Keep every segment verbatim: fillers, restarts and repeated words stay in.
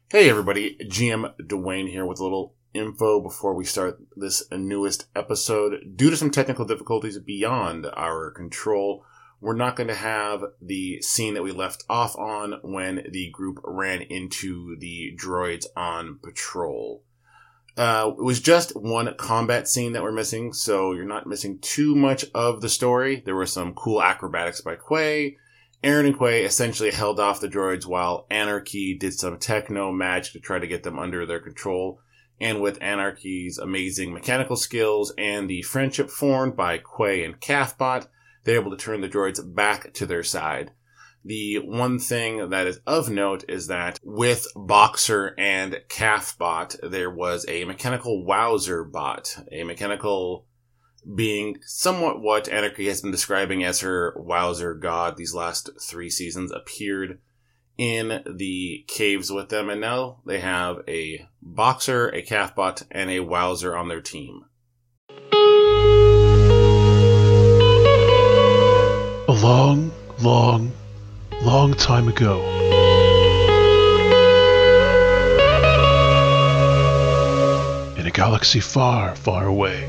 Hey everybody, G M Dwayne here with a little info before we start this newest episode. Due to some technical difficulties beyond our control, we're not going to have the scene that we left off on when the group ran into the droids on patrol. Uh, it was just one combat scene that we're missing, so you're not missing too much of the story. There were some cool acrobatics by Quay. Aaron and Quay essentially held off the droids while Anarchy did some techno magic to try to get them under their control. And with Anarchy's amazing mechanical skills and the friendship formed by Quay and Calfbot, they're able to turn the droids back to their side. The one thing that is of note is that with Boxer and Calfbot, there was a mechanical Wowzer bot, a mechanical being somewhat what Anarchy has been describing as her Wowzer god these last three seasons, appeared in the caves with them, and now they have a Boxer, a Calfbot, and a Wowzer on their team. A long, long, long time ago, in a galaxy far, far away,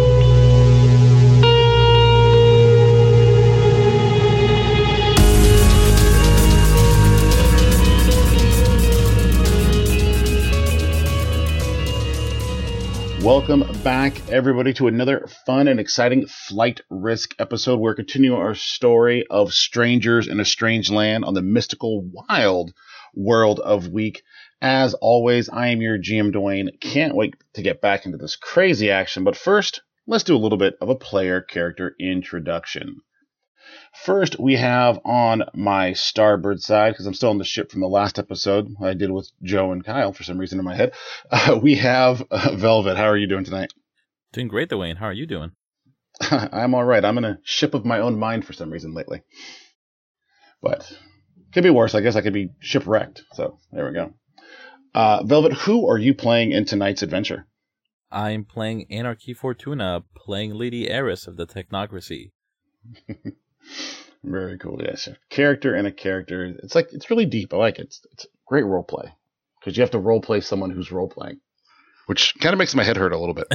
Welcome back, everybody, to another fun and exciting Flight Risk episode. We're continuing our story of strangers in a strange land on the mystical, wild world of Week. As always, I am your G M Dwayne. Can't wait to get back into this crazy action. But first, let's do a little bit of a player character introduction. First, we have on my starboard side, because I'm still on the ship from the last episode I did with Joe and Kyle for some reason in my head, uh, we have uh, Velvet. How are you doing tonight? Doing great, Dwayne. How are you doing? I'm all right. I'm in a ship of my own mind for some reason lately. But could be worse. I guess I could be shipwrecked. So there we go. Uh, Velvet, who are you playing in tonight's adventure? I'm playing Anarchy Fortuna, playing Lady Eris of the Technocracy. Very cool. Yes, a character and a character. It's like it's really deep. I like it. It's, it's great role play because you have to role play someone who's role playing, which kind of makes my head hurt a little bit.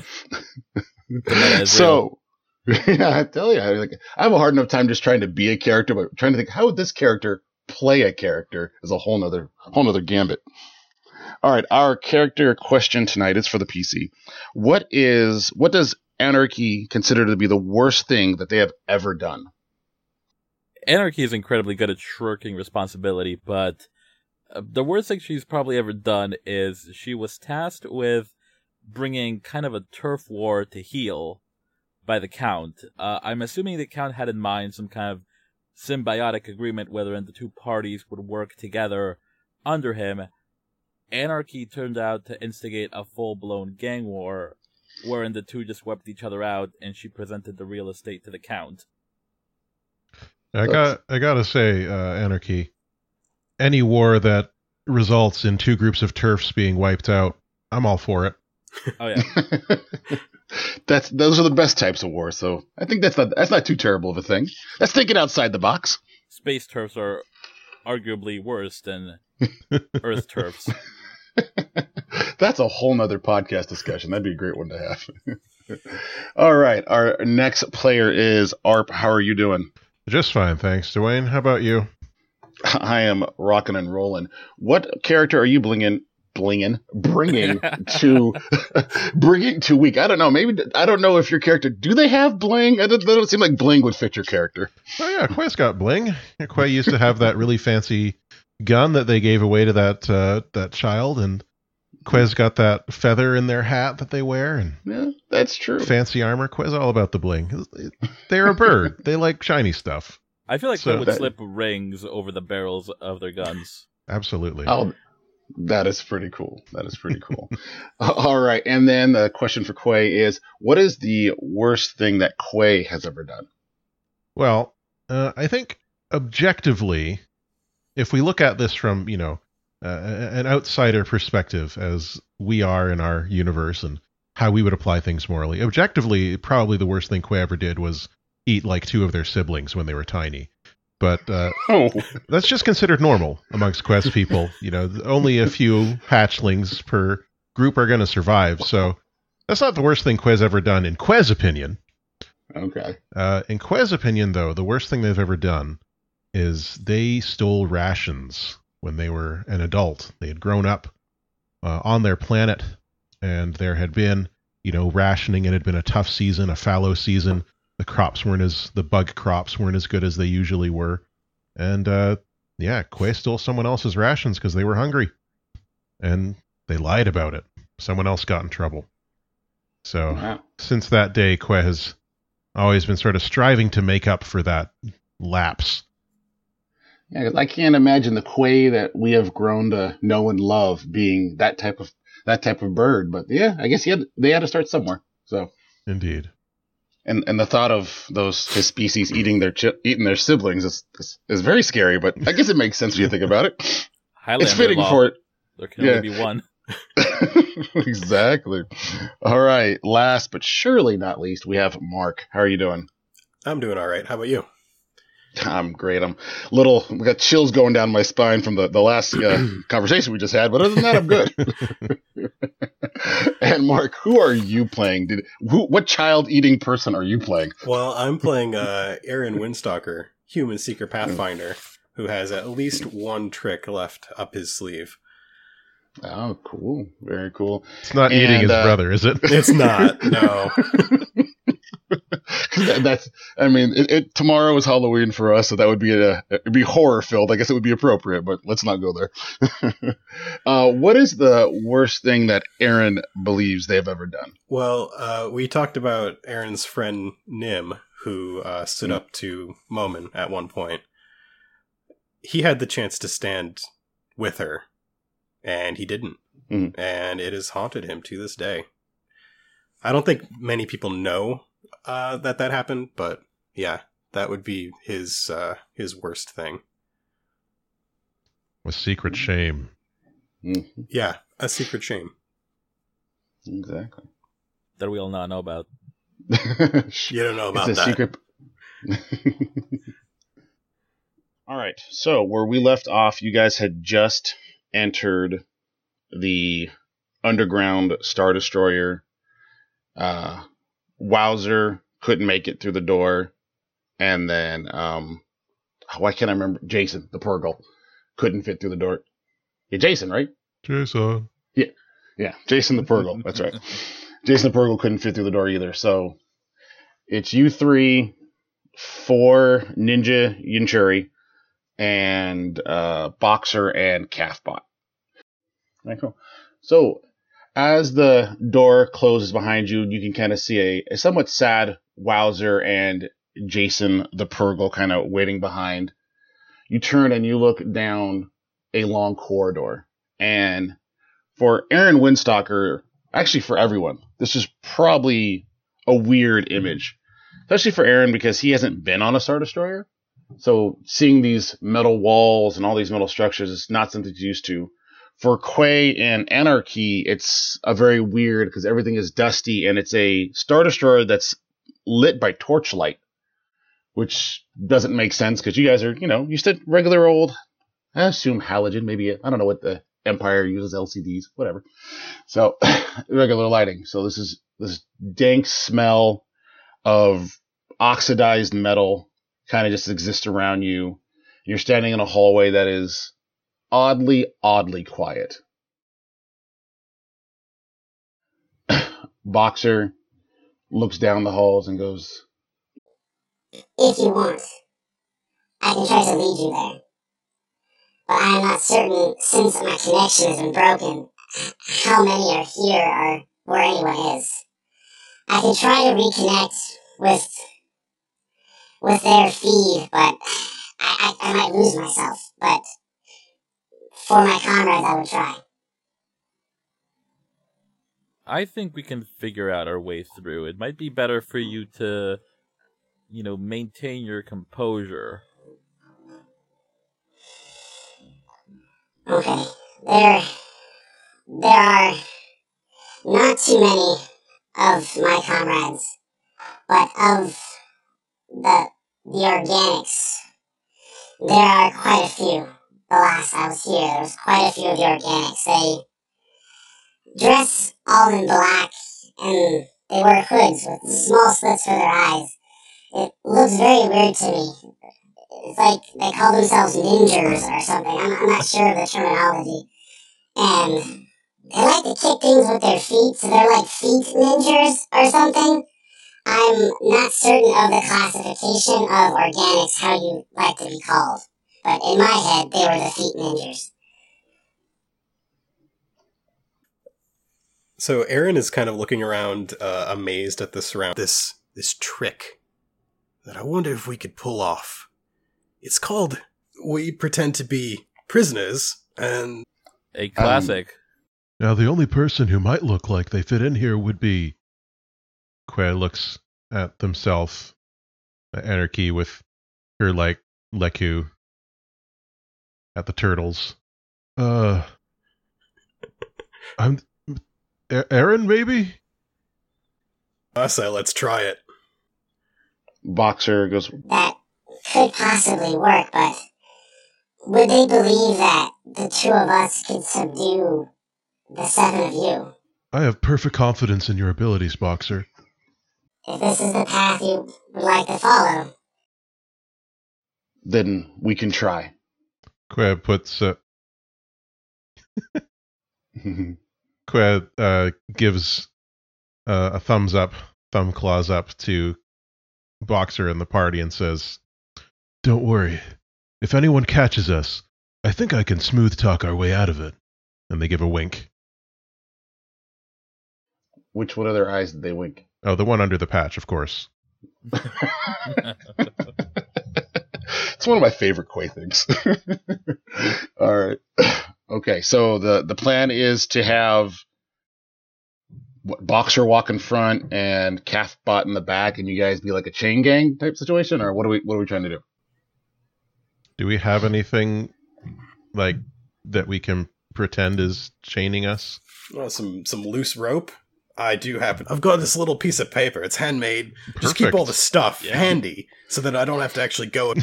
So, yeah, I tell you, like I have a hard enough time just trying to be a character, but trying to think how would this character play a character is a whole nother whole nother gambit. All right, our character question tonight is for the P C. What is what does Anarchy consider to be the worst thing that they have ever done? Anarchy is incredibly good at shirking responsibility, but uh, the worst thing she's probably ever done is she was tasked with bringing kind of a turf war to heel by the Count. Uh, I'm assuming the Count had in mind some kind of symbiotic agreement wherein the two parties would work together under him. Anarchy turned out to instigate a full-blown gang war wherein the two just wept each other out, and she presented the real estate to the Count. I got I gotta say, uh, Anarchy, any war that results in two groups of turfs being wiped out, I'm all for it. Oh yeah, that's those are the best types of wars. So I think that's not that's not too terrible of a thing. That's thinking outside the box. Space turfs are arguably worse than Earth turfs. That's a whole nother podcast discussion. That'd be a great one to have. All right, our next player is Arp. How are you doing? Just fine, thanks, Dwayne. How about you? I am rocking and rolling. What character are you blinging, blinging, bringing to, bringing to Week? I don't know. Maybe I don't know if your character. Do they have bling? It doesn't, doesn't seem like bling would fit your character. Oh yeah, Quay's got bling. Quay used to have that really fancy gun that they gave away to that uh, that child, and Quay's got that feather in their hat that they wear, and yeah, that's true. Fancy armor. Quay's all about the bling. They're a bird. They like shiny stuff. I feel like So they would that- slip rings over the barrels of their guns. Absolutely. Oh, that is pretty cool. That is pretty cool. Uh, all right, and then the question for Quay is: what is the worst thing that Quay has ever done? Well, uh, I think objectively, if we look at this from, you know, uh, an outsider perspective, as we are in our universe and how we would apply things morally, objectively, probably the worst thing Quay ever did was eat like two of their siblings when they were tiny. but uh, Oh. that's just considered normal amongst Quest people. You know, only a few hatchlings per group are going to survive, so that's not the worst thing Quez ever done, in Quez's opinion. Okay. Uh, in Quez's opinion, though, the worst thing they've ever done is they stole rations when they were an adult. They had grown up uh, on their planet, and there had been, you know, rationing. It had been a tough season, a fallow season. The crops weren't as, the bug crops weren't as good as they usually were. And, uh, yeah, Quez stole someone else's rations because they were hungry. And they lied about it. Someone else got in trouble. So, Wow. since that day, Quez has always been sort of striving to make up for that lapse. Yeah, 'cause I can't imagine the Quay that we have grown to know and love being that type of that type of bird. But yeah, I guess he had, they had to start somewhere. So Indeed. and and the thought of those his species eating their chi- eating their siblings is, is is very scary. But I guess it makes sense when you think about it. Highlander It's fitting law. for it. There can Yeah. only be one. Exactly. All right. Last but surely not least, we have Mark. How are you doing? I'm doing all right. How about you? I'm great. I'm little. We got chills going down my spine from the the last uh, conversation we just had. But other than that, I'm good. And Mark, who are you playing? Did who? What child-eating person are you playing? Well, I'm playing uh, Aaron Windstalker, Human Seeker Pathfinder, who has at least one trick left up his sleeve. Oh, cool. Very cool. It's not And, eating his uh, brother, is it? It's not, no. that, that's. I mean, it, it, tomorrow is Halloween for us, so that would be a it'd be horror filled. I guess it would be appropriate, but let's not go there. uh, what is the worst thing that Aaron believes they've ever done? Well, uh, we talked about Aaron's friend Nim, who uh, stood Mm. up to Momin at one point. He had the chance to stand with her, and he didn't. Mm. And it has haunted him to this day. I don't think many people know uh, that that happened, but yeah, that would be his uh, his worst thing. A secret shame. Mm. Yeah, a secret shame. Exactly. That we all not know about. You don't know about It's a that. secret. All right. So where we left off, you guys had just entered the underground Star Destroyer. Uh, Wowzer couldn't make it through the door, and then um, why can't I remember? Jason, the Purgle, couldn't fit through the door. Yeah, Jason, right? Jason. Yeah, Jason the Purgle. That's right. Jason the Purgle couldn't fit through the door either. So it's you three, four Ninja Yinchuri, and uh, Boxer and Calfbot. Very cool. So as the door closes behind you, you can kind of see a, a somewhat sad Wowzer and Jason the Purgle kind of waiting behind. You turn and you look down a long corridor. And for Aaron Windstalker, actually for everyone, this is probably a weird image. Especially for Aaron because he hasn't been on a Star Destroyer. So seeing these metal walls and all these metal structures is not something he's used to. For Quay and Anarchy, it's a very weird because everything is dusty and it's a Star Destroyer that's lit by torchlight, which doesn't make sense because you guys are, you know, used to regular old, I assume halogen, maybe, I don't know what the Empire uses, L C Ds, whatever. So regular lighting. So this is this dank smell of oxidized metal kind of just exists around you. You're standing in a hallway that is oddly, oddly quiet. Boxer looks down the halls and goes, If you want, I can try to lead you there. But I am not certain, since my connection has been broken, how many are here or where anyone is. I can try to reconnect with with their feed, but I, I, I might lose myself. But for my comrades, I would try. I think we can figure out our way through. It might be better for you to, you know, maintain your composure. Okay, there, there are not too many of my comrades, but of the the organics, there are quite a few. The last I was here, there was quite a few of the organics. They dress all in black, and they wear hoods with small slits for their eyes. It looks very weird to me. It's like they call themselves ninjas or something. I'm, I'm not sure of the terminology. And they like to kick things with their feet, so they're like feet ninjas or something. I'm not certain of the classification of organics, how you like to be called. But in my head, they were the feet ninjas. So Aaron is kind of looking around, uh, amazed at this surround this this trick that I wonder if we could pull off. It's called we pretend to be prisoners and A classic. Um, now, the only person who might look like they fit in here would be... Quay looks at themselves, at Anarchy with her, like, Leku at the turtles. Uh... I'm... Aaron, maybe? I say let's try it. Boxer goes, That could possibly work, but would they believe that the two of us could subdue the seven of you? I have perfect confidence in your abilities, Boxer. If this is the path you would like to follow. then we can try. Quay puts... Uh, Quay uh, gives uh, a thumbs up, thumb claws up to Boxer and the party and says, "Don't worry. If anyone catches us, I think I can smooth talk our way out of it." And they give a wink. Which one of their eyes did they wink? Oh, the one under the patch, of course. It's one of my favorite Quay things. All right. Okay, so the, the plan is to have what, Boxer walk in front and Calfbot in the back, and you guys be like a chain gang type situation, or what are we what are we trying to do? Do we have anything like that we can pretend is chaining us? Well, some some loose rope. I do happen. I've got this little piece of paper. It's handmade. Just keep Perfect. all the stuff Yeah. handy so that I don't have to actually go.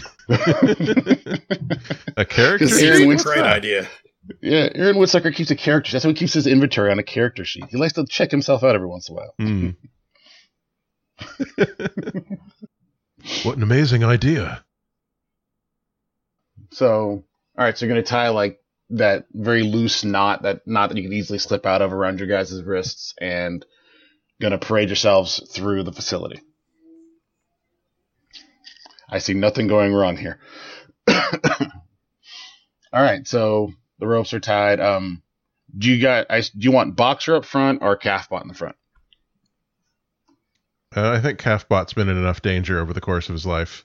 A character Because sheet? Aaron It's a wins- great idea. Yeah, Aaron Woodsucker keeps a character. That's how he keeps his inventory on a character sheet. He likes to check himself out every once in a while. Hmm. What an amazing idea. So, all right, so you're going to tie like that very loose knot, that knot that you can easily slip out of around your guys' wrists, and going to parade yourselves through the facility. I see nothing going wrong here. All right, so the ropes are tied. Um, do you got? I, do you want Boxer up front or Calfbot in the front? Uh, I think Calfbot's been in enough danger over the course of his life.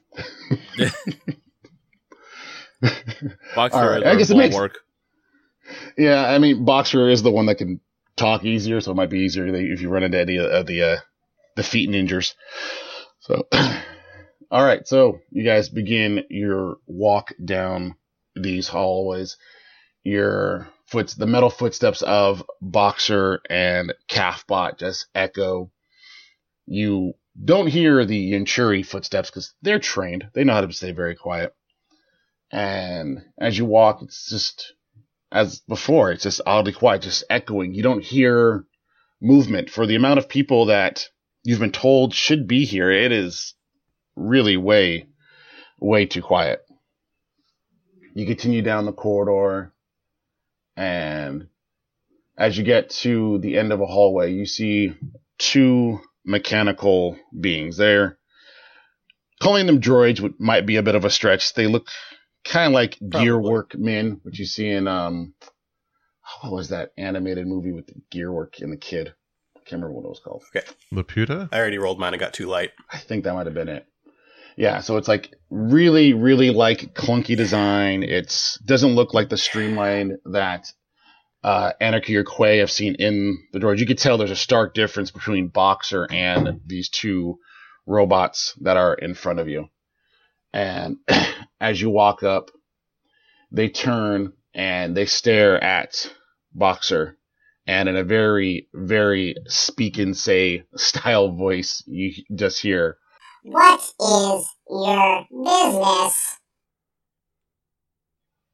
Boxer All right, is I our guess it makes- bulwark. Yeah, I mean, Boxer is the one that can talk easier, so it might be easier if you run into any of the uh, the feet ninjas. So, all right, so you guys begin your walk down these hallways. Your foot, the metal footsteps of Boxer and Calfbot just echo. You don't hear the Yanchuri footsteps because they're trained; they know how to stay very quiet. And as you walk, it's just as before, it's just oddly quiet, just echoing. You don't hear movement. For the amount of people that you've been told should be here, it is really way, way too quiet. You continue down the corridor, and as you get to the end of a hallway, you see two mechanical beings. They're calling them droids, which might be a bit of a stretch. They look kind of like Probably. Gearwork men, which you see in um, what was that animated movie with the Gearwork and the kid? I can't remember what it was called. Laputa? I already rolled mine. I got too light. I think that might have been it. Yeah, so it's like really, really like clunky design. It's doesn't look like the streamline that uh, Anarchy or Quay have seen in the droids. You could tell there's a stark difference between Boxer and these two robots that are in front of you. And as you walk up, they turn and they stare at Boxer. And in a very, very speak and say style voice, you just hear, What is your business?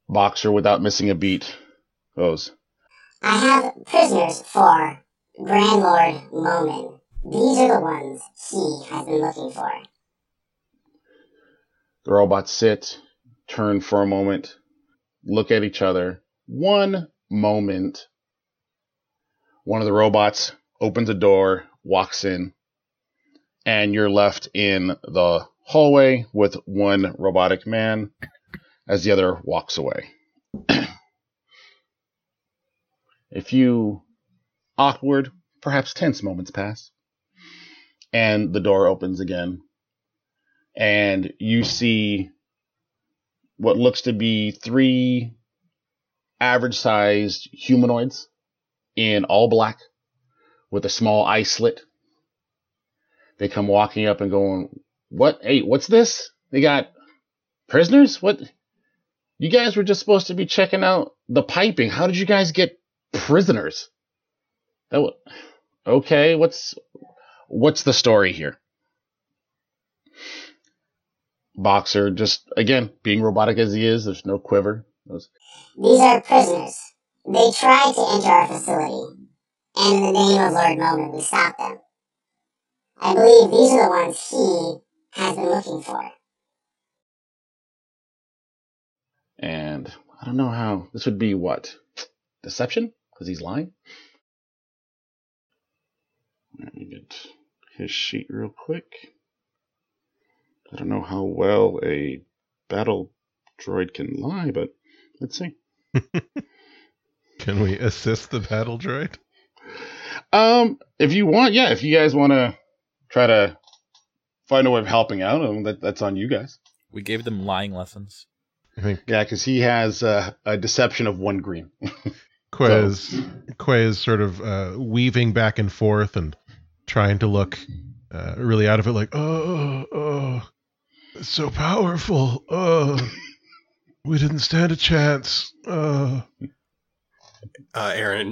Boxer, without missing a beat, goes, I have prisoners for Grand Lord Momin. These are the ones he has been looking for. The robots sit, turn for a moment, look at each other. One moment. One of the robots opens a door, walks in, and you're left in the hallway with one robotic man as the other walks away. A few awkward, perhaps tense moments pass, and the door opens again, and you see what looks to be three average-sized humanoids in all black with a small eye slit. They come walking up and going, what? Hey, what's this? They got prisoners? What? You guys were just supposed to be checking out the piping. How did you guys get prisoners? That w- okay, what's what's the story here? Boxer, just, again, being robotic as he is, there's no quiver. Goes, These are prisoners. They tried to enter our facility, and in the name of Lord Momin, we stopped them. I believe these are the ones he has been looking for. And I don't know how, this would be what? Deception? Because he's lying? Let me get his sheet real quick. I don't know how well a battle droid can lie, but let's see. Can we assist the battle droid? Um, if you want, yeah, if you guys want to try to find a way of helping out, um, that, that's on you guys. We gave them lying lessons. I think Yeah, because he has uh, a deception of one green. Quay is, Quay is sort of uh, weaving back and forth and trying to look uh, really out of it, like, oh, oh, it's so powerful. Oh, we didn't stand a chance. Oh. Uh, Aaron.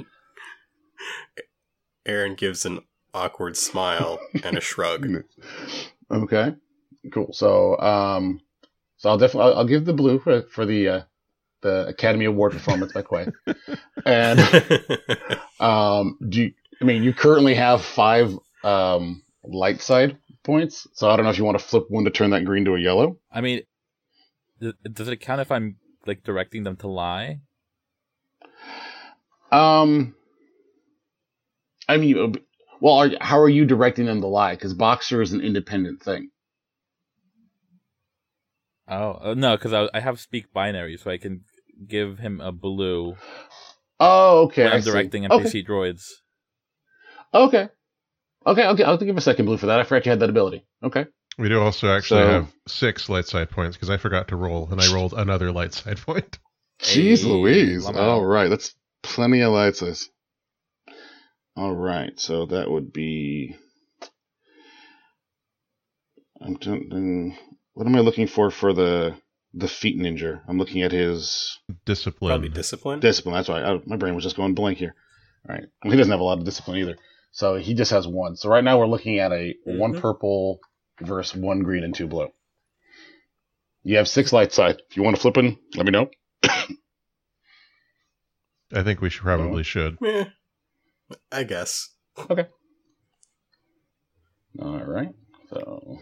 Aaron gives an awkward smile and a shrug. Okay, cool. So, um, so I'll definitely I'll, I'll give the blue for for the uh, the Academy Award performance by Quay. And um, do you, I mean you currently have five um light side points? So I don't know if you want to flip one to turn that green to a yellow. I mean, th- does it count if I'm like directing them to lie? Um, I mean, well, are, how are you directing them to lie? Because Boxer is an independent thing. Oh uh, no, because I, I have speak binary, so I can give him a blue Oh, okay. when I I'm see. directing N P C Okay. droids. Okay. Okay, okay. I'll give a second blue for that. I forgot you had that ability. Okay. We do also actually So- have six light side points because I forgot to roll, and I rolled another light side point. Jeez Hey, Louise. Lamau. All right. That's plenty of lights. This. All right. So that would be. I'm doing. What am I looking for for the the feet ninja? I'm looking at his Discipline. Probably discipline. discipline. That's right. I, my brain was just going blank here. All right. Well, he doesn't have a lot of discipline either. So he just has one. So right now we're looking at a Mm-hmm. one purple versus one green and two blue. You have six light side. If you want to flip in, let me know. I think we should probably should. Eh, I guess. All right. So,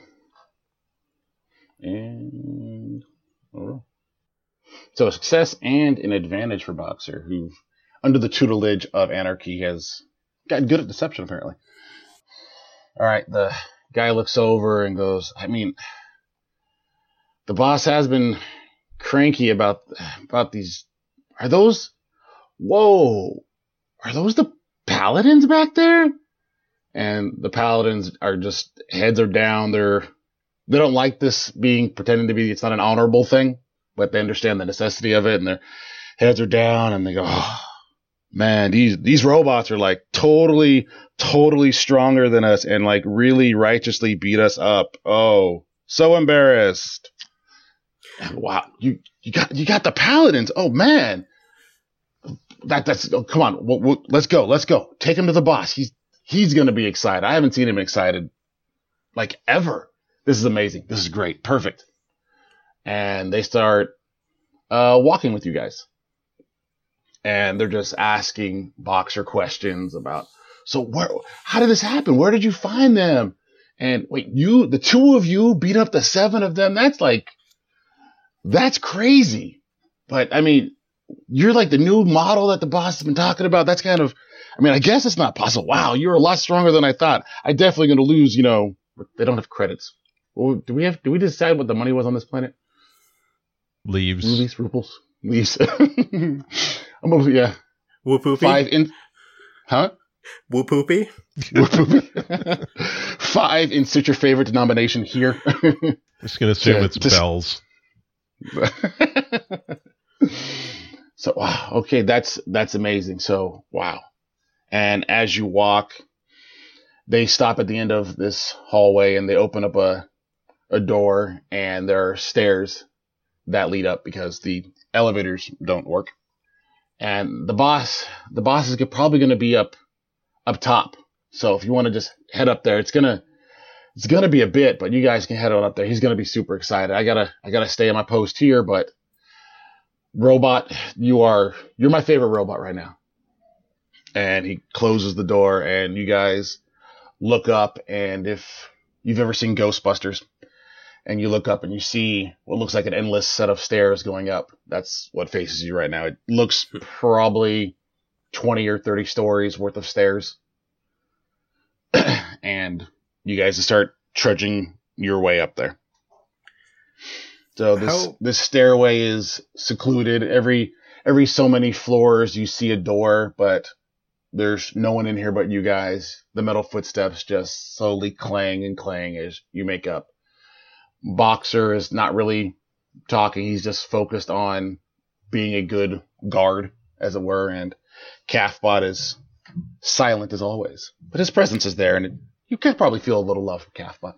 and all right. So a success and an advantage for Boxer, who, under the tutelage of Anarchy, has gotten good at deception, apparently. All right. The guy looks over and goes, I mean, the boss has been cranky about about these. Are those? Whoa! Are those the paladins back there? And the paladins are just heads are down. They're they don't like this being pretending to be. It's not an honorable thing, but they understand the necessity of it, and their heads are down. And they go, oh, man, these these robots are like totally, totally stronger than us, and like really righteously beat us up. Oh, so embarrassed. And wow, you you got you got the paladins. Oh man. That that's oh, come on, we'll, we'll, let's go, let's go. Take him to the boss. He's he's gonna be excited. I haven't seen him excited like ever. This is amazing. This is great, perfect. And they start uh, walking with you guys. And they're just asking Boxer questions about, so where, how did this happen? Where did you find them? And wait, you, the two of you beat up the seven of them? That's like, that's crazy. But I mean, you're like the new model that the boss has been talking about. That's kind of, I mean, I guess it's not possible. Wow, you're a lot stronger than I thought. I'm definitely going to lose, you know, they don't have credits. Well, do we have, do we decide what the money was on this planet? Leaves. Rubies, rubles, leaves. I'm over, yeah. Whoop-oopy? Five in, huh? Whoop-oopy? Whoop-oopy. Five, insert your favorite denomination here. Just going to assume Yeah, it's just- bells. So, wow. Okay. That's, that's amazing. So, wow. And as you walk, they stop at the end of this hallway and they open up a, a door, and there are stairs that lead up because the elevators don't work. And the boss, the boss is probably going to be up, up top. So if you want to just head up there, it's going to, it's going to be a bit, but you guys can head on up there. He's going to be super excited. I gotta, I gotta stay on my post here, but robot, you are, you're my favorite robot right now. And he closes the door, and you guys look up, and if you've ever seen Ghostbusters, and you look up and you see what looks like an endless set of stairs going up, that's what faces you right now. It looks probably twenty or thirty stories worth of stairs. And you guys start trudging your way up there. So this How- this stairway is secluded. Every every so many floors you see a door, but there's no one in here but you guys. The metal footsteps just slowly clang and clang as you make up. Boxer is not really talking. He's just focused on being a good guard, as it were, and Calfbot is silent as always. But his presence is there, and it, you can probably feel a little love from Calfbot.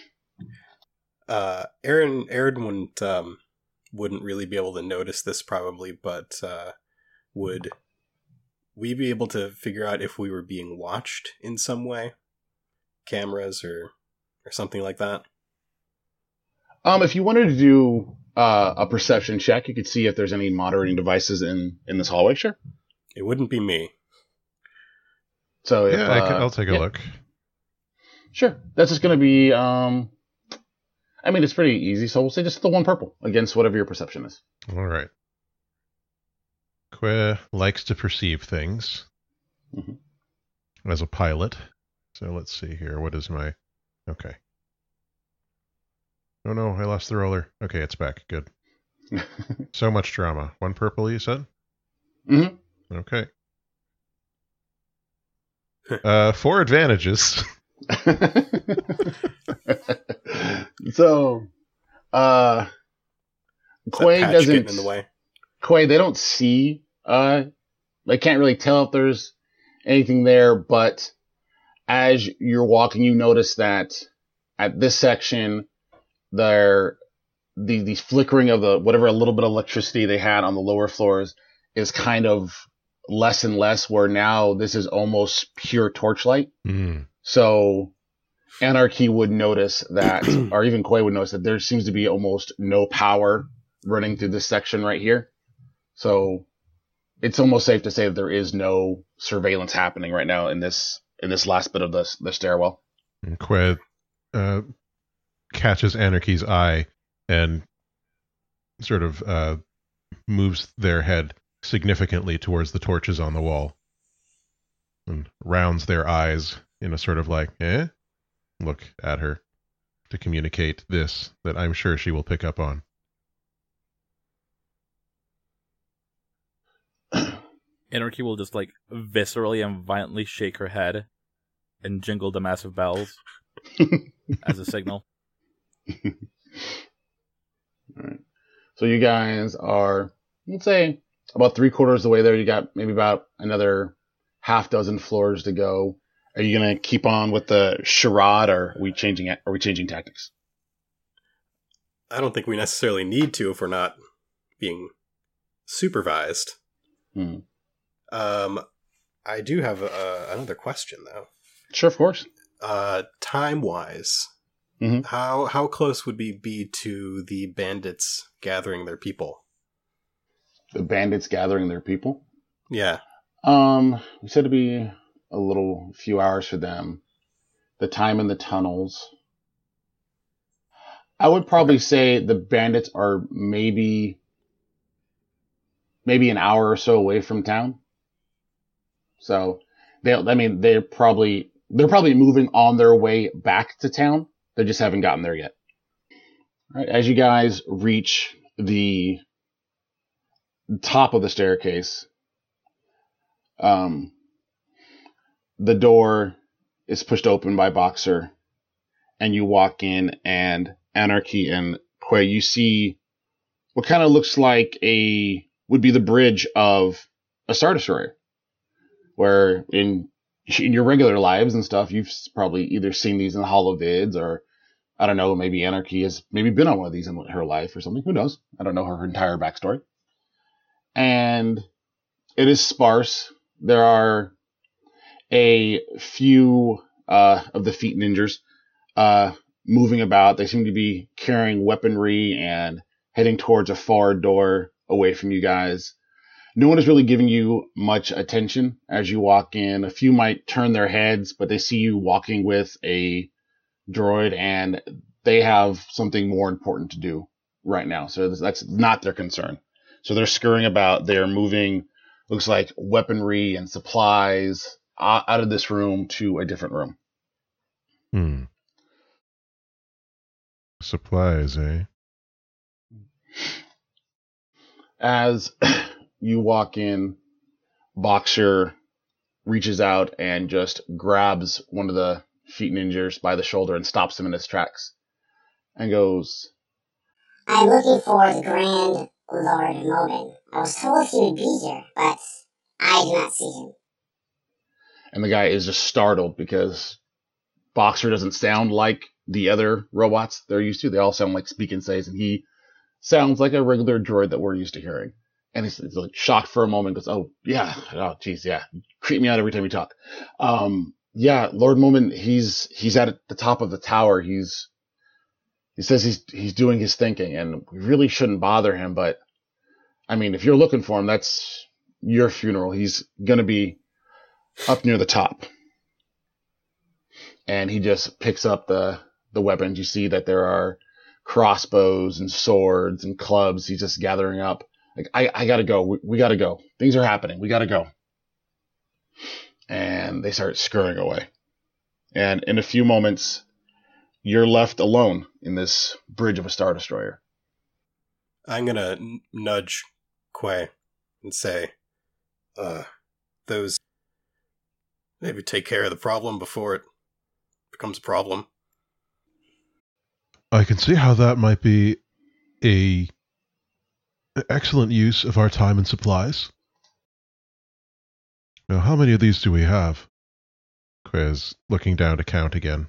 Uh, Aaron, Aaron wouldn't, um, wouldn't really be able to notice this probably, but uh, would we be able to figure out if we were being watched in some way? Cameras or, or something like that? Um, if you wanted to do uh, a perception check, you could see if there's any monitoring devices in, in this hallway, sure. It wouldn't be me. So if, Yeah, I can, uh, I'll take a yeah, look. Sure. That's just going to be, um, I mean, it's pretty easy, so we'll say just the one purple against whatever your perception is. All right. Que likes to perceive things Mhm. as a pilot. So let's see here. What is my... Okay. Oh no, I lost the roller. Okay, it's back. Good. So much drama. One purple, you said? hmm Okay. Uh, four advantages. So, uh, Is that Quay patch doesn't, getting in the way? Quay, they don't see, uh, they can't really tell if there's anything there, but as you're walking, you notice that at this section, there, the, the flickering of the, whatever a little bit of electricity they had on the lower floors is kind of less and less, where now this is almost pure torchlight. Hmm. So Anarchy would notice that, or even Quay would notice that there seems to be almost no power running through this section right here. So it's almost safe to say that there is no surveillance happening right now in this in this last bit of the the stairwell. And Que uh, catches Anarchy's eye and sort of uh, moves their head significantly towards the torches on the wall and rounds their eyes in a sort of like, eh? Look at her to communicate this that I'm sure she will pick up on. Anarchy will just like viscerally and violently shake her head and jingle the massive bells as a signal. Alright. So you guys are, let's say, about three quarters of the way there. You got maybe about another half dozen floors to go. Are you gonna keep on with the charade, or are we changing it? Are we changing tactics? I don't think we necessarily need to if we're not being supervised. Hmm. Um, I do have uh, another question though. Sure, of course. Uh, time wise, Mhm. how how close would we be to the bandits gathering their people? the bandits gathering their people. Yeah. Um, we said it'd be a little few hours for them. The time in the tunnels. I would probably okay. say the bandits are maybe maybe an hour or so away from town. So they, I mean, they're probably they're probably moving on their way back to town. They just haven't gotten there yet. All right, as you guys reach the top of the staircase, um, the door is pushed open by Boxer, and you walk in, and Anarchy and Quay, you see what kind of looks like a would be the bridge of a Star Destroyer, where in in your regular lives and stuff, you've probably either seen these in the holovids, or I don't know, maybe Anarchy has maybe been on one of these in her life or something. Who knows? I don't know her entire backstory. And it is sparse. There are a few uh, of the feet ninjas uh, moving about. They seem to be carrying weaponry and heading towards a far door away from you guys. No one is really giving you much attention as you walk in. A few might turn their heads, but they see you walking with a droid, and they have something more important to do right now. So that's not their concern. So they're scurrying about. They're moving, looks like, weaponry and supplies out of this room to a different room. Hmm. Supplies, eh? As you walk in, Boxer reaches out and just grabs one of the feet ninjas by the shoulder and stops him in his tracks and goes, I'm looking for the Grand Lord Mobin. I was told he would be here, but I do not see him. And the guy is just startled because Boxer doesn't sound like the other robots they're used to. They all sound like speak and says, and he sounds like a regular droid that we're used to hearing. And he's, he's like shocked for a moment, goes, oh, yeah, oh, geez, yeah. Creep me out every time we talk. Um, yeah, Lord Mobin, he's he's at the top of the tower. He's He says he's he's doing his thinking, and we really shouldn't bother him, but, I mean, if you're looking for him, that's your funeral. He's going to be up near the top. And he just picks up the, the weapons. You see that there are crossbows and swords and clubs he's just gathering up. Like, I, I gotta go. We, we gotta go. Things are happening. We gotta go. And they start scurrying away. And in a few moments, you're left alone in this bridge of a Star Destroyer. I'm gonna n- nudge Quay and say, uh, those, maybe take care of the problem before it becomes a problem. I can see how that might be a excellent use of our time and supplies. Now, how many of these do we have? Quay is looking down to count again.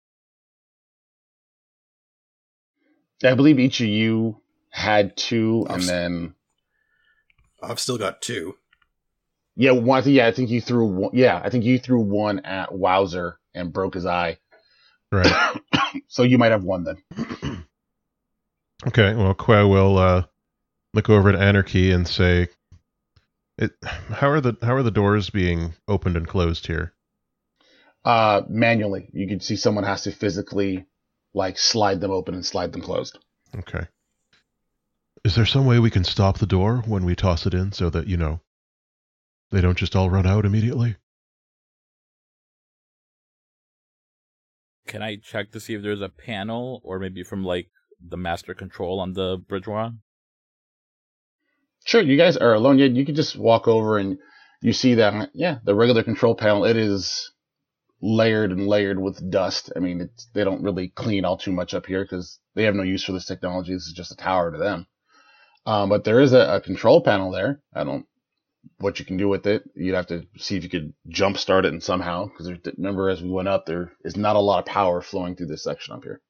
I believe each of you had two, I've and then I've still got two. Yeah, one. Yeah, I think you threw one. Yeah, I think you threw one at Wowzer and broke his eye. Right. So you might have one then. Okay. Well, Quay will uh, look over at Anarchy and say, "It. How are the how are the doors being opened and closed here?" Uh, manually. You can see someone has to physically, like, slide them open and slide them closed. Okay. Is there some way we can stop the door when we toss it in so that, you know, they don't just all run out immediately? Can I check to see if there's a panel or maybe from, like, the master control on the bridge wall? Sure, you guys are alone. Yeah, you can just walk over and you see that, yeah, the regular control panel, it is layered and layered with dust. I mean, it's, they don't really clean all too much up here because they have no use for this technology. This is just a tower to them. Um, but there is a, a control panel there. I don't what you can do with it. You'd have to see if you could jump start it and somehow, because remember, as we went up, there is not a lot of power flowing through this section up here.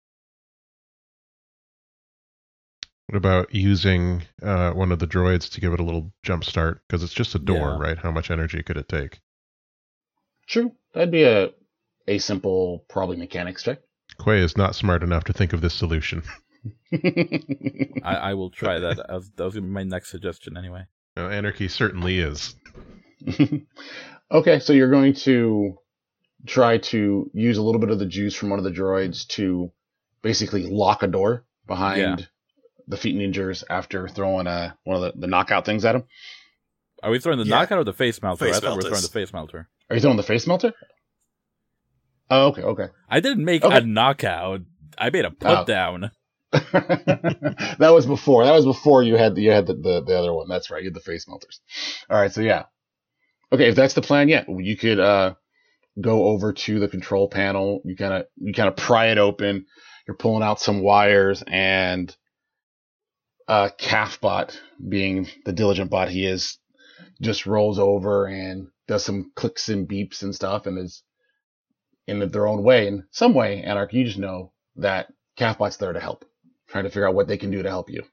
What about using uh, one of the droids to give it a little jump start? Because it's just a door, Yeah. right? How much energy could it take? True. That'd be a a simple, probably mechanics check. Quay is not smart enough to think of this solution. I, I will try that. That was, that was gonna be my next suggestion anyway. No, anarchy certainly is. Okay, so you're going to try to use a little bit of the juice from one of the droids to basically lock a door behind Yeah. the feet ninjas after throwing a, one of the, the knockout things at him. Are we throwing the Yeah. knockout or the face melter? Face I thought we were melters. throwing the face melter. Are you throwing the face melter? Oh, okay, okay. I didn't make Okay. a knockout. I made a put Oh. down. That was before. That was before you had the, you had the, the, the other one. That's right. You had the face melters. All right. So yeah. Okay. If that's the plan, yeah, you could uh, go over to the control panel. You kind of you kind of pry it open. You're pulling out some wires, and uh, Calfbot, being the diligent bot he is, just rolls over and does some clicks and beeps and stuff, and is in their own way, in some way, Anarch, you just know that Calfbot's there to help, trying to figure out what they can do to help you.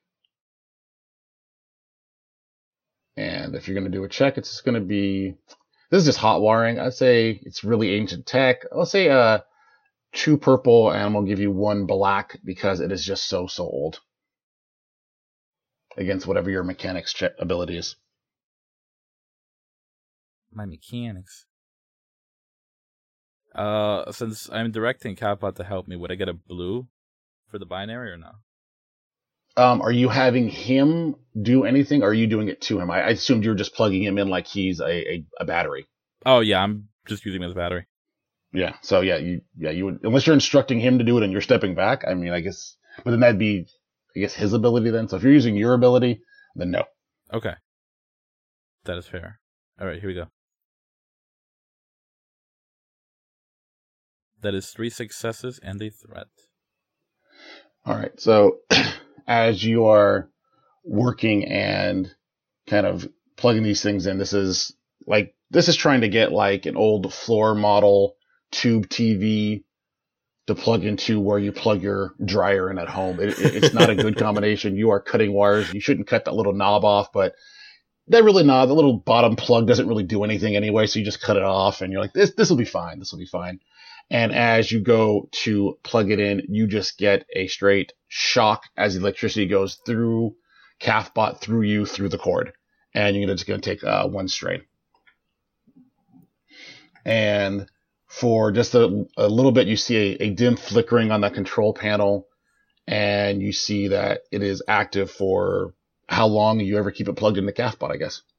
And if you're going to do a check, it's just going to be, this is just hot wiring. I'd say it's really ancient tech. I'll say uh, two purple, and I'm going to give you one black because it is just so, so old against whatever your mechanics check ability is. My mechanics. Uh, since I'm directing Calfbot to help me, would I get a blue for the binary or no? Um, are you having him do anything, or are you doing it to him? I, I assumed you were just plugging him in like he's a, a, a battery. Oh yeah, I'm just using him as a battery. Yeah. So yeah, you yeah you would, unless you're instructing him to do it and you're stepping back. I mean, I guess, but then that'd be, I guess, his ability then. So if you're using your ability, then no. Okay, that is fair. All right, here we go. That is three successes and a threat. All right. So as you are working and kind of plugging these things in, this is like, this is trying to get like an old floor model tube T V to plug into where you plug your dryer in at home. It, it, it's not a good combination. You are cutting wires. You shouldn't cut that little knob off, but that really knob, the little bottom plug doesn't really do anything anyway. So you just cut it off and you're like, this, this will be fine. This will be fine. And as you go to plug it in, you just get a straight shock as the electricity goes through Calfbot, through you, through the cord. And you're just going to take uh, one strain. And for just a, a little bit, you see a, a dim flickering on that control panel. And you see that it is active for how long you ever keep it plugged into Calfbot, I guess.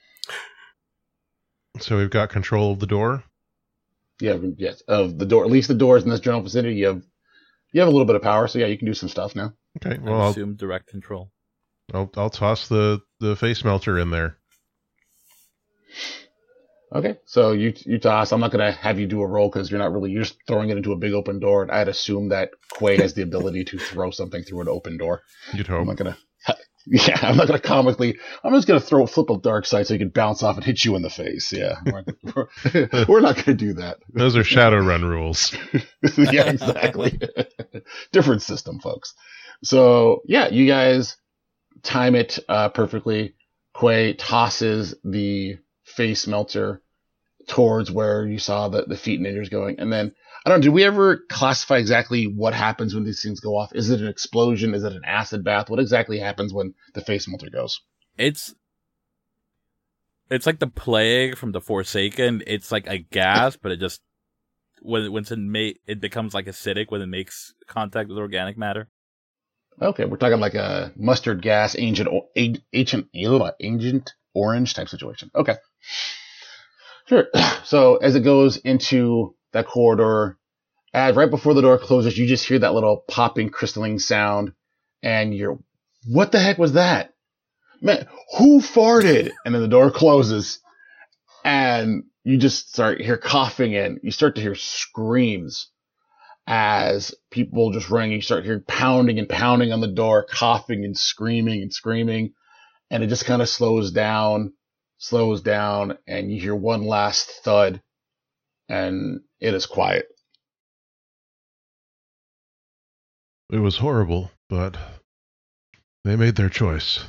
So we've got control of the door. Yeah, yes, of the door, at least the doors in this general vicinity, you have you have a little bit of power, so yeah, you can do some stuff now. Okay, I well, I'll, assume direct control. I'll I'll toss the the face melter in there. Okay, so you you toss. I'm not gonna have you do a roll because you're not really you're just throwing it into a big open door. And I'd assume that Quay has the ability to throw something through an open door. You'd I'm hope. not gonna. Yeah, I'm not gonna comically. I'm just gonna throw flip a dark side so you can bounce off and hit you in the face. Yeah, we're, we're not gonna do that. Those are Shadowrun rules. Yeah, exactly. Different system, folks. So yeah, you guys time it uh, perfectly. Quay tosses the face melter towards where you saw the, the feet ninjas going. And then, I don't know, did we ever classify exactly what happens when these things go off? Is it an explosion? Is it an acid bath? What exactly happens when the face melter goes? It's it's like the plague from the Forsaken. It's like a gas, but it just when when it's in ma- it becomes like acidic when it makes contact with organic matter. Okay, we're talking like a mustard gas, ancient, ancient, ancient orange type situation. Okay. Sure. So as it goes into that corridor, as right before the door closes, you just hear that little popping, crystalline sound, and you're, what the heck was that? Man, who farted? And then the door closes, and you just start hear coughing, and you start to hear screams as people just ring. You start hearing pounding and pounding on the door, coughing and screaming and screaming, and it just kind of slows down, slows down, and you hear one last thud, and it is quiet. It was horrible, but they made their choice.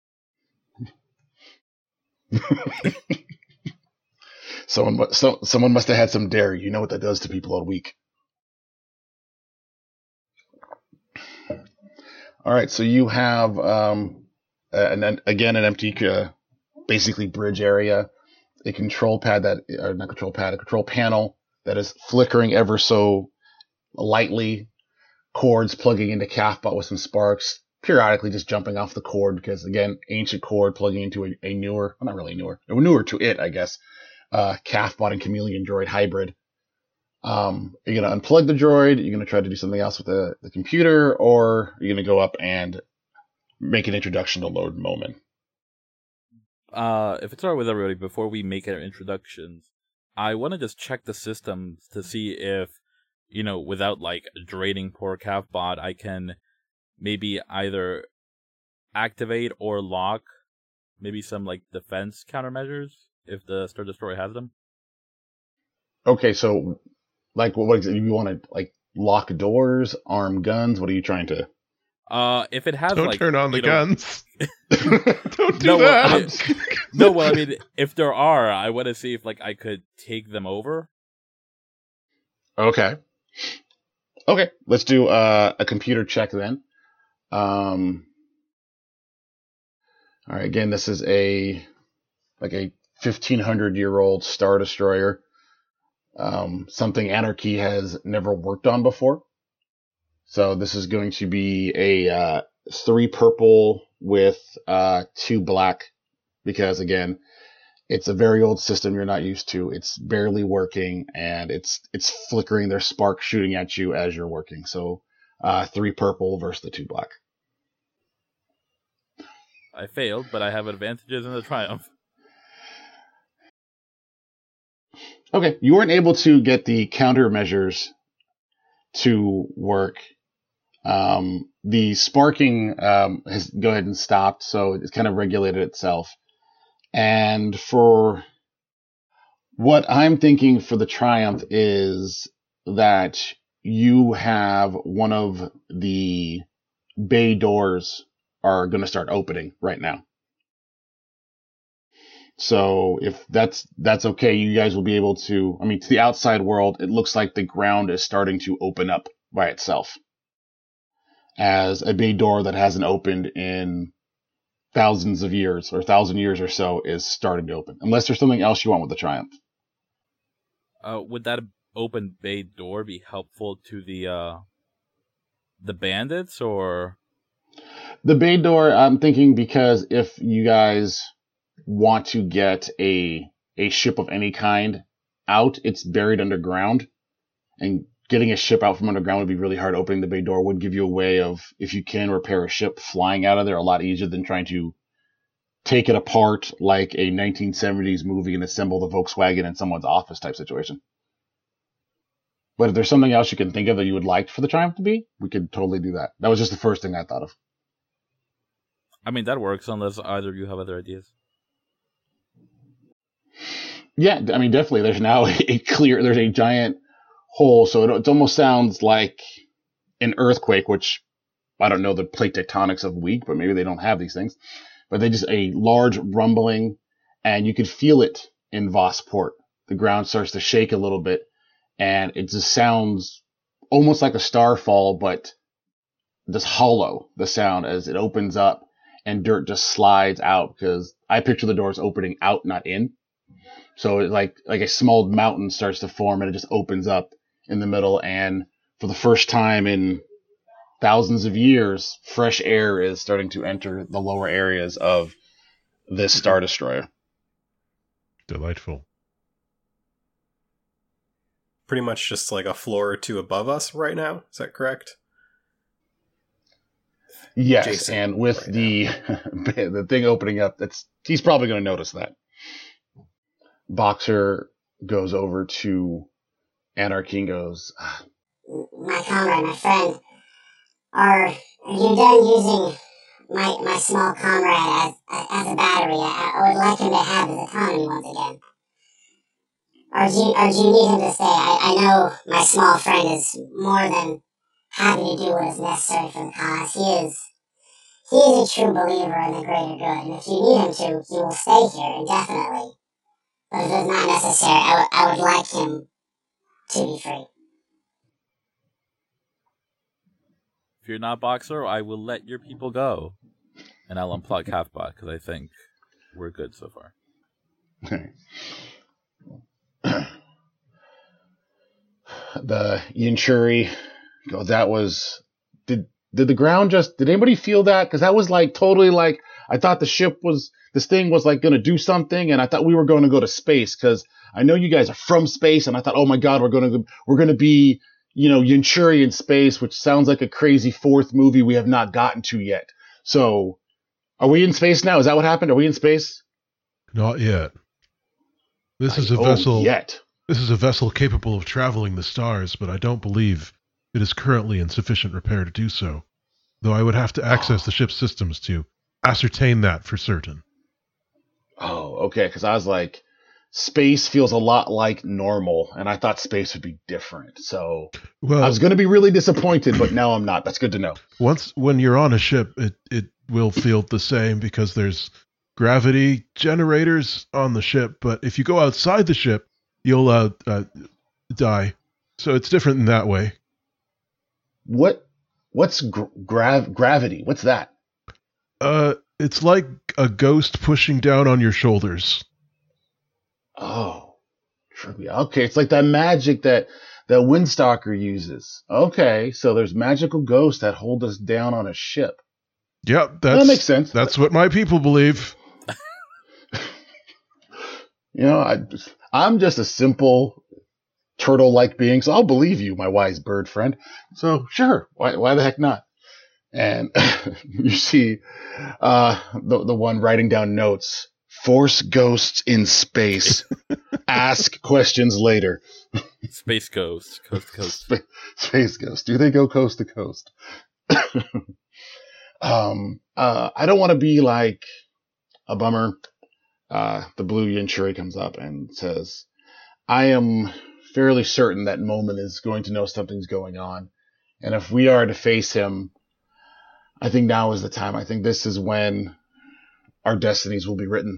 someone, mu- so, someone must have had some dairy. You know what that does to people all week. All right, so you have um, an, again an empty, uh, basically bridge area, a control pad that, or not control pad, a control panel that is flickering ever so lightly, cords plugging into Calfbot with some sparks, periodically just jumping off the cord because, again, ancient cord plugging into a, a newer, well, not really newer, newer to it, I guess, uh, Calfbot and Chameleon droid hybrid. Um, you're going to unplug the droid, you're going to try to do something else with the, the computer, or you're going to go up and make an introduction to Lord Momin. Uh, if it's alright with everybody, before we make our introductions, I want to just check the systems to see if, you know, without, like, draining poor Calfbot, I can maybe either activate or lock maybe some, like, defense countermeasures, if the Star Destroyer has them. Okay, so... Like, what, what you want to, like, lock doors, arm guns? What are you trying to... Uh, if it has, Don't like... turn on the you know, guns. Don't do no, that. Well, I mean, no, well, I mean, if there are, I want to see if, like, I could take them over. Okay. Okay, let's do uh, a computer check then. Um, all right, again, this is a, like a fifteen hundred year old Star Destroyer. Um, something Anarchy has never worked on before. So this is going to be a uh, three purple with uh, two black, because again, it's a very old system you're not used to. It's barely working, and it's it's flickering. There's sparks shooting at you as you're working. So uh, three purple versus the two black. I failed, but I have advantages in the Triumph. Okay, you weren't able to get the countermeasures to work. Um, the sparking um, has go ahead and stopped, so it's kind of regulated itself. And for what I'm thinking for the Triumph is that you have one of the bay doors are going to start opening right now. So if that's that's okay, you guys will be able to, I mean, to the outside world, it looks like the ground is starting to open up by itself. As a bay door that hasn't opened in thousands of years, or a thousand years or so, is starting to open. Unless there's something else you want with the Triumph. Uh, would that open bay door be helpful to the, uh, the bandits, or? The bay door, I'm thinking, because if you guys want to get a a ship of any kind out, it's buried underground, and getting a ship out from underground would be really hard. Opening the bay door would give you a way of, if you can repair a ship flying out of there, a lot easier than trying to take it apart like a nineteen seventies movie and assemble the Volkswagen in someone's office type situation. But if there's something else you can think of that you would like for the Triumph to be, we could totally do that. That was just the first thing I thought of. I mean, that works unless either of you have other ideas. Yeah, I mean, definitely. There's now a clear, there's a giant hole, so it, it almost sounds like an earthquake, which I don't know the plate tectonics of weak, but maybe they don't have these things. But they just a large rumbling, and you could feel it in Vossport. The ground starts to shake a little bit, and it just sounds almost like a starfall, but just hollow, the sound as it opens up and dirt just slides out, because I picture the doors opening out, not in. So it like like a small mountain starts to form, and it just opens up in the middle, and for the first time in thousands of years, fresh air is starting to enter the lower areas of this Star Destroyer. Delightful. Pretty much just like a floor or two above us right now. Is that correct? Yes, Jason, and with right the the thing opening up, that's he's probably going to notice that. Boxer goes over to Anarchy and goes, My comrade, my friend, are, are you done using my, my small comrade as, as a battery? I, I would like him to have his autonomy once again. Or do you, or do you need him to stay? I, I know my small friend is more than happy to do what is necessary for the cause. He is, he is a true believer in the greater good, and if you need him to, he will stay here indefinitely. But if it's not necessary, I, w- I would like him to be free. if you're not Boxer, I will let your people go. And I'll unplug Halfbot, because I think we're good so far. The Yinchuri goes, that was, did, did the ground just, did anybody feel that? Because that was like totally like, I thought the ship was, this thing was like going to do something, and I thought we were going to go to space, because I know you guys are from space, and I thought, oh my God, we're going to, we're going to be, you know, Yinchuri in space, which sounds like a crazy fourth movie we have not gotten to yet. So, are we in space now? Is that what happened? Are we in space? Not yet. This I, is a oh, vessel. Yet. This is a vessel capable of traveling the stars, but I don't believe it is currently in sufficient repair to do so. Though I would have to access oh. the ship's systems to ascertain that for certain. Oh, okay. Because I was like, space feels a lot like normal, and I thought space would be different. So well, I was going to be really disappointed, but now I'm not. That's good to know. Once when you're on a ship, it it will feel the same because there's gravity generators on the ship. But if you go outside the ship, you'll uh, uh, die. So it's different in that way. What? What's gra- grav- gravity? What's that? Uh, it's like a ghost pushing down on your shoulders. Oh, trivia. Okay, it's like that magic that that Windstalker uses. Okay, so there's magical ghosts that hold us down on a ship. Yep, that's, that makes sense. That's what my people believe. You know, I, I'm just a simple turtle-like being, so I'll believe you, my wise bird friend. So sure, why why the heck not? And you see uh, the the one writing down notes. Force ghosts in space. Ask questions later. Space ghosts, coast to coast. Sp- space ghosts. Do they go coast to coast? um, uh, I don't want to be like a bummer. Uh, the blue Yinchuri comes up and says, I am fairly certain that Momin is going to know something's going on. And if we are to face him, I think now is the time. I think this is when our destinies will be written.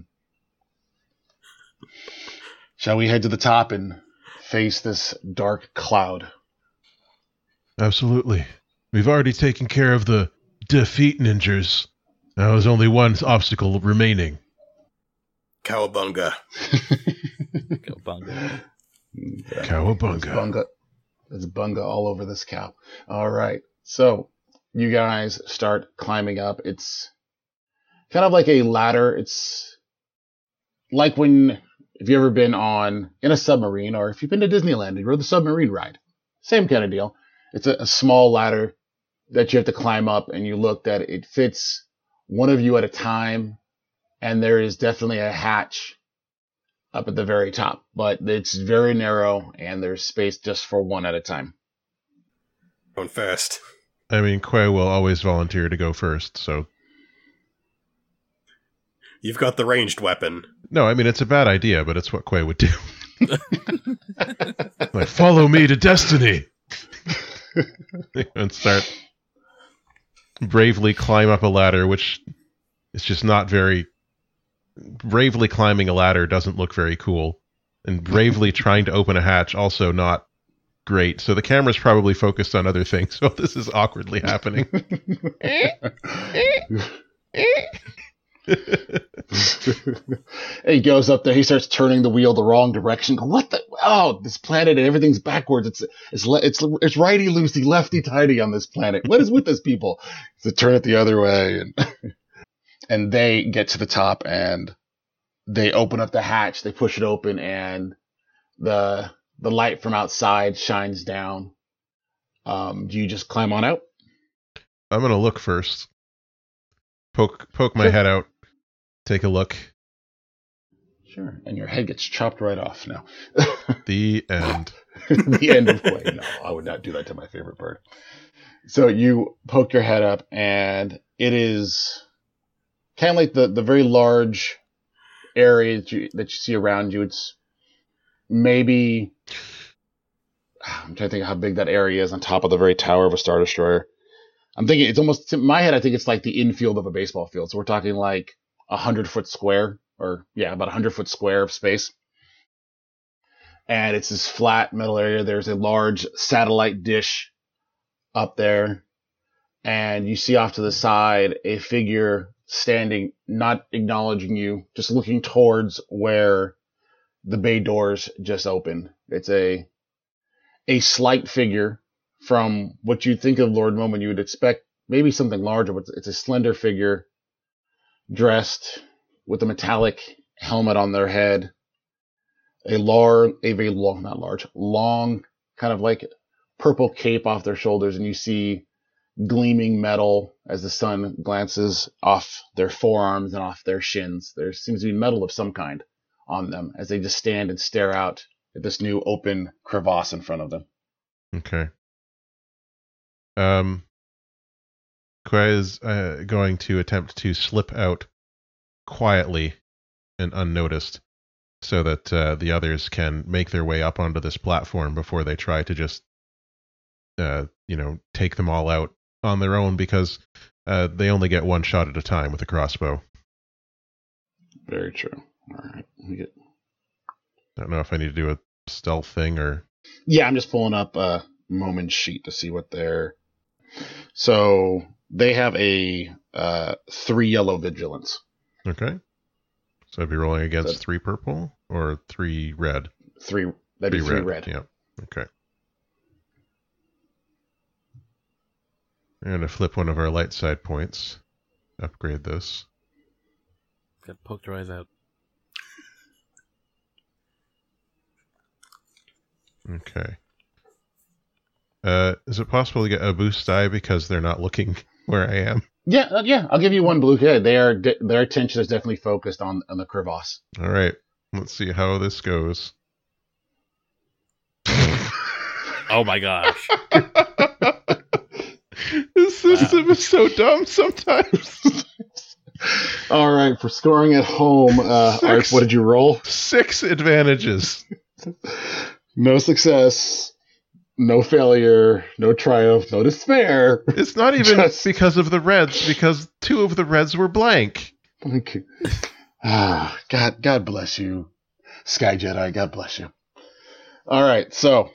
Shall we head to the top and face this dark cloud? Absolutely. We've already taken care of the defeat ninjas. Now there's only one obstacle remaining. Cowabunga. Cowabunga. Cowabunga. There's bunga. There's bunga all over this cow. All right. So you guys start climbing up. It's kind of like a ladder. It's like when, if you've ever been on, in a submarine, or if you've been to Disneyland and you rode the submarine ride, same kind of deal. It's a, a small ladder that you have to climb up, and you look that it fits one of you at a time, and there is definitely a hatch up at the very top, but it's very narrow, and there's space just for one at a time. Going fast. I mean, Quay will always volunteer to go first, so... You've got the ranged weapon. No, I mean, it's a bad idea, but it's what Quay would do. Like, follow me to destiny! And start bravely climb up a ladder, which is just not very... Bravely climbing a ladder doesn't look very cool. And bravely trying to open a hatch, also not great. So the camera's probably focused on other things, so this is awkwardly happening. He goes up there. He starts turning the wheel the wrong direction. What the? Oh, this planet and everything's backwards. It's it's it's it's righty loosey, lefty tighty on this planet. What is with this people? To turn it the other way, and and they get to the top and they open up the hatch. They push it open, and the the light from outside shines down. Um, do you just climb on out? I'm gonna look first. Poke poke my Sure. head out. Take a look. Sure. And your head gets chopped right off now. The end. The end of play. No, I would not do that to my favorite bird. So you poke your head up, and it is kind of like the, the very large area that you, that you see around you. It's maybe, I'm trying to think of how big that area is on top of the very tower of a Star Destroyer. I'm thinking it's almost, in my head, I think it's like the infield of a baseball field. So we're talking like a hundred foot square, or yeah, about a hundred foot square of space. And it's this flat metal area. There's a large satellite dish up there. and you see off to the side a figure standing, not acknowledging you, just looking towards where the bay doors just opened. It's a a slight figure from what you'd think of Lord Momin. You would expect maybe something larger, but it's a slender figure dressed with a metallic helmet on their head, a large, a very long, not large, long, kind of like purple cape off their shoulders, and you see gleaming metal as the sun glances off their forearms and off their shins. There seems to be metal of some kind on them as they just stand and stare out at this new open crevasse in front of them. Okay. Um, Quay is uh, going to attempt to slip out quietly and unnoticed so that uh, the others can make their way up onto this platform before they try to just, uh, you know, take them all out on their own, because uh, they only get one shot at a time with a crossbow. Very true. All right. Let me get... I don't know if I need to do a stealth thing or... Yeah, I'm just pulling up a Momin sheet to see what they're... So they have a uh, three yellow vigilance. Okay. So I'd be rolling against So, three purple or three red? Three, that'd be three red. Yeah. Okay. I'm going to flip one of our light side points. Upgrade this. Got poked your eyes out. Okay. Uh, is it possible to get a boost die because they're not looking where I am? Yeah, uh, yeah. I'll give you one blue. Yeah, they are. De- their attention is definitely focused on on the crevasse. All right. Let's see how this goes. Oh my gosh. This system is so dumb sometimes. All right, for scoring at home, uh, Arch, what did you roll? Six advantages. No success, no failure, no triumph, no despair. It's not even Just- because of the reds, because two of the reds were blank. Thank you. Ah, God, God bless you, Sky Jedi. God bless you. All right, so,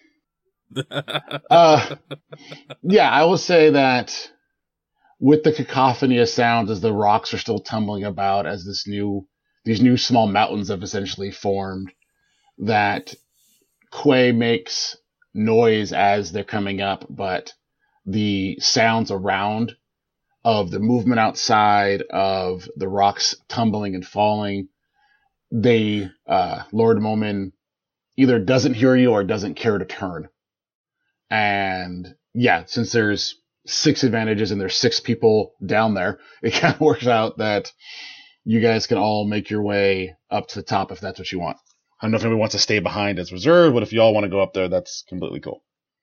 uh, yeah, I will say that with the cacophony of sounds as the rocks are still tumbling about, as this new, these new small mountains have essentially formed, that Quay makes noise as they're coming up, but the sounds around of the movement outside, of the rocks tumbling and falling, they, uh, Lord Momin either doesn't hear you or doesn't care to turn. And yeah, since there's six advantages and there's six people down there, it kind of works out that you guys can all make your way up to the top if that's what you want. I don't know if anybody wants to stay behind as reserve, but if you all want to go up there, that's completely cool.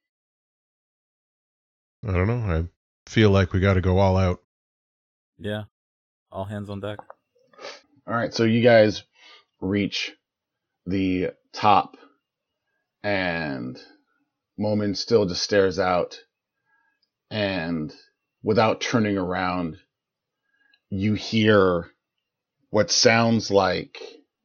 I don't know. I feel like we got to go all out. Yeah. All hands on deck. All right, so you guys reach the top, and Momin still just stares out, and without turning around, you hear what sounds like,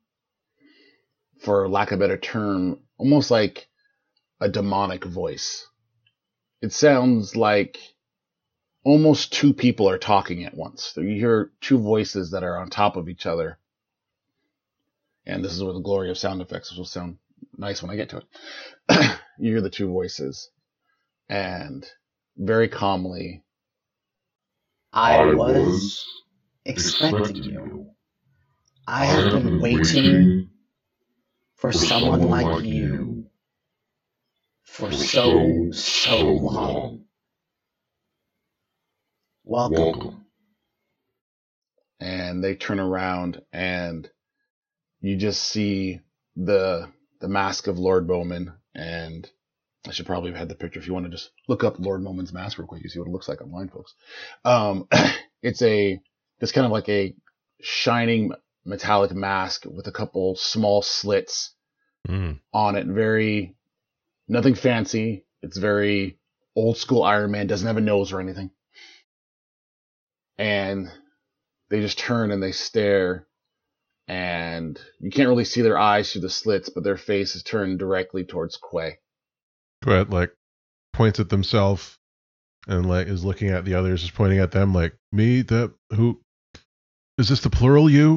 for lack of a better term, almost like a demonic voice. It sounds like almost two people are talking at once. So you hear two voices that are on top of each other. And this is where the glory of sound effects will sound nice when I get to it. You hear the two voices. And very calmly, I was expecting you. I have been waiting for someone like you for so, so long. Welcome. and they turn around and you just see the the mask of Lord Bowman. And I should probably have had the picture if you want to just look up Lord Bowman's mask real quick. You see what it looks like online, folks. Um, it's a it's kind of like a shining metallic mask with a couple small slits Mm. on it. Very nothing fancy. It's very old school Iron Man. Doesn't have a nose or anything. And they just turn and they stare, and you can't really see their eyes through the slits, but their face is turned directly towards Quay. Quet like points at themselves and like is looking at the others, is pointing at them like, me, that, who, is this the plural you?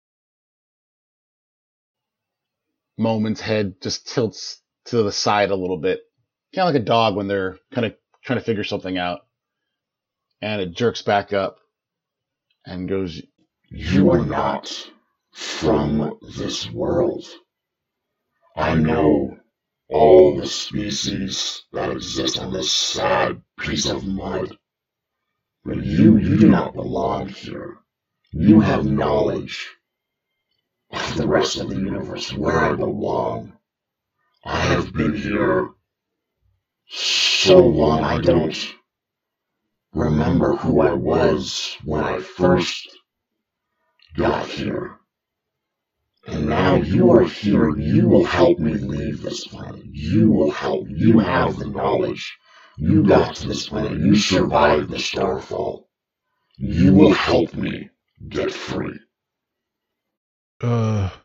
Moment's head just tilts to the side a little bit, kind of like a dog when they're kind of trying to figure something out. And it jerks back up and goes, You are not from this world. I know all the species that exist on this sad piece of mud. But you, you do not belong here. You have knowledge of the rest of the universe, where I belong. I have been here so long I don't remember who I was when I first got here. And now you are here. You will help me leave this planet. You will help. You have the knowledge. You got to this planet. You survived the starfall. You will help me get free. Uh,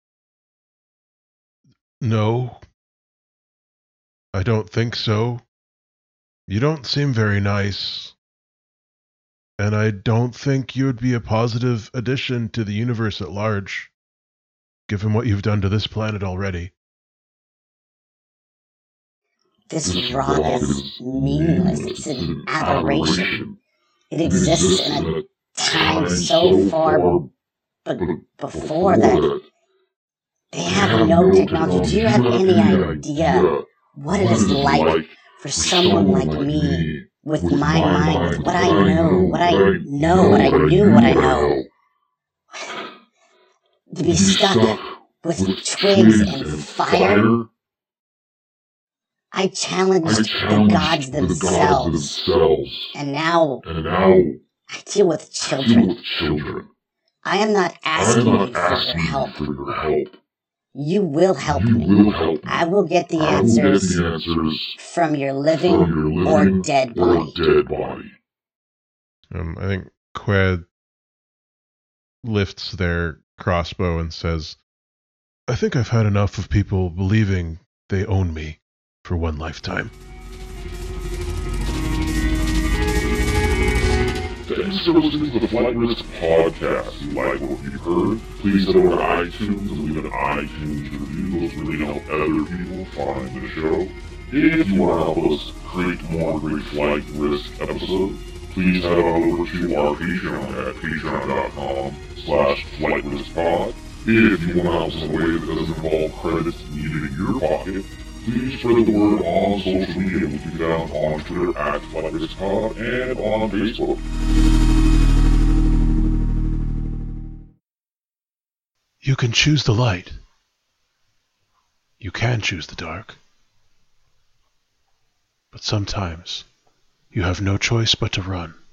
no. I don't think so. You don't seem very nice. And I don't think you'd be a positive addition to the universe at large, given what you've done to this planet already. This rock is meaningless. It's an aberration. It exists in a time so far but before that. They have no technology. Do you have any idea what it is like for someone like me, with my mind, with what I know, what I know, what I knew, what I know, to be stuck with twigs and fire? I challenged the gods themselves, and now I deal with children. I am not asking you for your help. You will help me. I will get the answers from your living or dead body. Um, I think Qued lifts their crossbow and says, I think I've had enough of people believing they own me for one lifetime. Thanks for listening to the Flight Risk podcast. If you like what you've heard, please head over to iTunes and leave an iTunes review. Those really help other people find the show. If you want to help us create more great Flight Risk episodes, please head on over to our Patreon at patreon.com slash flightriskpod. If you want to help us in a way that doesn't involve credits needed in your pocket, please spread the word on social media. We can get out on Twitter at FlightRiskPod and on Facebook. You can choose the light. You can choose the dark. But sometimes you have no choice but to run.